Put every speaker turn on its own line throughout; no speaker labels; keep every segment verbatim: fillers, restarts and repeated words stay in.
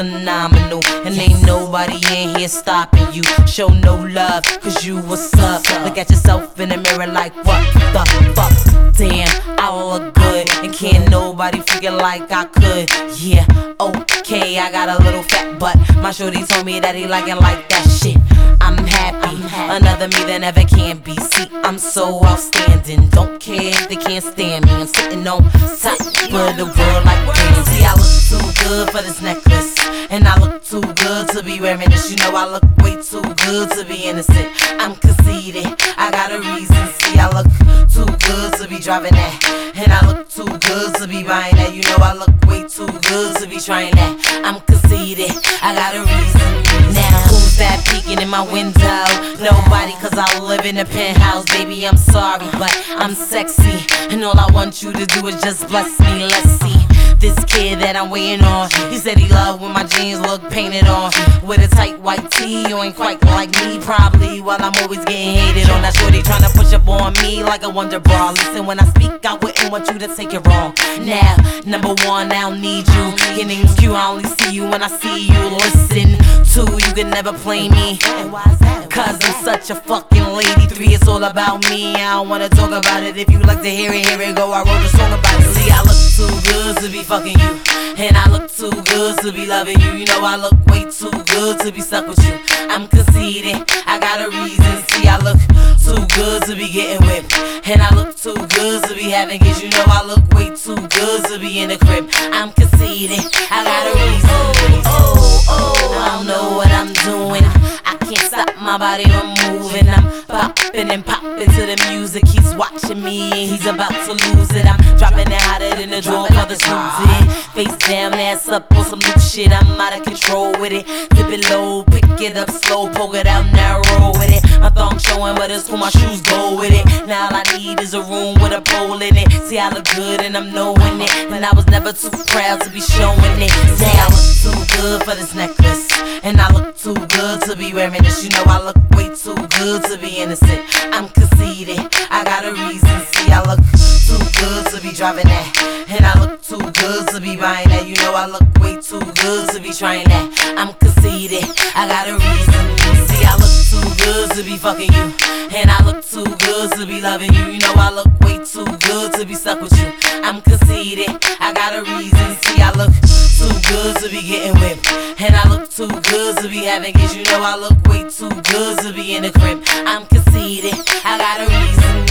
phenomenal, and ain't nobody in here stopping you. Show no love, cause you what's up. Look at yourself in the mirror like what the fuck. Damn, I look good, and can't nobody figure like I could. Yeah, okay, I got a little fat butt. My shorty told me that he liking like that shit. I'm happy, another me that never can be. See, I'm so outstanding, don't care if they can't stand me. I'm sitting on top of the world like damn. See, I look too good for this necklace, and I look too good to be wearing this. You know I look way too good to be innocent. I'm conceited, I got a reason. See, I look too good to be driving that, and I look too good to be buying that. You know I look way too good to be trying that. I'm conceited, I got a reason. Now who's that peeking in my window? Nobody, cause I live in a penthouse. Baby, I'm sorry, but I'm sexy, and all I want you to do is just bless me. Let's see this kid that I'm waiting on. He said he loved when my jeans look painted on, with a tight white tee. You ain't quite like me, probably. While I'm always getting hated on. That shorty tryna push up on me like a wonder bra. Listen, when I speak, I wouldn't want you to take it wrong. Now, number one, I don't need you. Getting cute, I only see you when I see you. Listen, two, you can never play me, cause I'm such a fucking lady. Three, it's all about me. I don't wanna talk about it. If you like to hear it, here it go. I wrote a song about it. See, I look too good to be fucking you, and I look too good to be loving you. You know I look way too good to be stuck with you. I'm conceited, I got a reason. See, I look too good to be getting whipped, and I look too good to be having kids. You know I look way too good to be in the crib. I'm conceited, I got a reason. Oh, oh, I don't know what I'm doing. I can't stop my body from moving. I'm popping and popping to the music. He's watching me and he's about to lose it. I'm dropping it hotter than the drawer for the snoozing. Face down, ass up on some new shit. I'm out of control with it. Dip it low, pick it up slow, poke it out narrow with it. My thong showing, but it's cool, my shoes go with it. Now all I need is a room with a pole in it. See, I look good and I'm knowing it, and I was never too proud to be showing it. Say I look too good for this necklace, and I look too good to be wearing this. You know I look way too good to be innocent. I'm conceited, I got a reason. See, I look too good to be driving that, and I look too good to be buying that. You know I look way too good to be trying that. I'm conceited, I got a reason. See, I look too good to be fucking you, and I look too good to be loving you. You know I look way too good to be stuck with you. I'm conceited, I got a reason. See, I look too good to be getting whipped, and I look too good to be having kids. You know I look way too good to be in the crib. I'm conceited, I got a reason.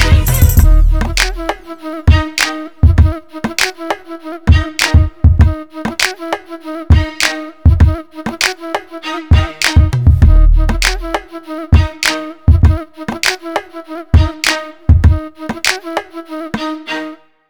Thank you.